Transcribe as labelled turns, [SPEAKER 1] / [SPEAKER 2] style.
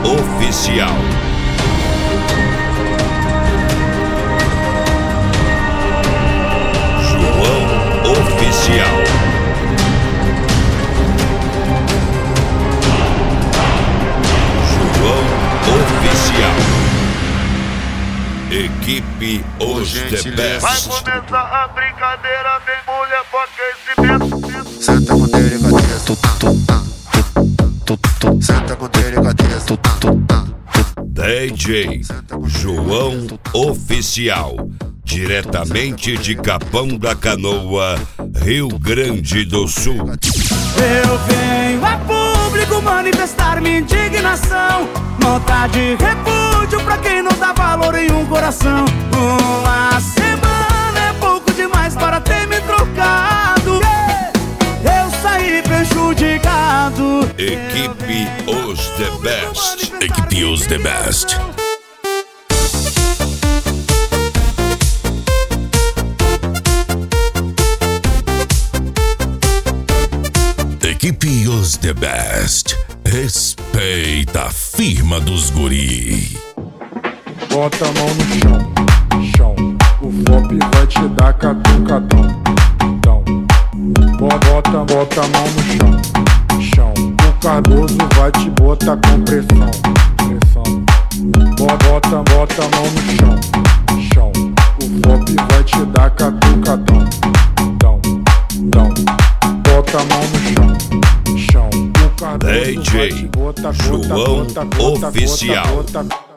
[SPEAKER 1] Oficial. João Oficial. João Oficial. Equipe Os The Best.
[SPEAKER 2] Vai começar a brincadeira, vem mulher com aquecimento.
[SPEAKER 3] Senta com delicadeza, senta com delicadeza.
[SPEAKER 1] DJ João Oficial, diretamente de Capão da Canoa, Rio Grande do Sul.
[SPEAKER 4] Eu venho a público manifestar minha indignação, nota de repúdio pra quem não dá valor em um coração. Uma semana é pouco demais para ter me trocado. Eu saí prejudicado.
[SPEAKER 1] Equipe Os The Best.
[SPEAKER 5] Equipe Os The Best. Equipe Os The Best. Respeita a firma dos guri.
[SPEAKER 6] Bota a mão no chão, chão. O FOP vai te dar catucadão, então. Bota a mão no chão, chão. O Cardoso vai te botar com pressão, pressão. Bota a mão no chão, chão. O FOP vai te dar catucadão, então. Bota a mão no chão, chão. O Cardoso vai te
[SPEAKER 1] DJ
[SPEAKER 6] botar,
[SPEAKER 1] João Oficial.
[SPEAKER 6] bota.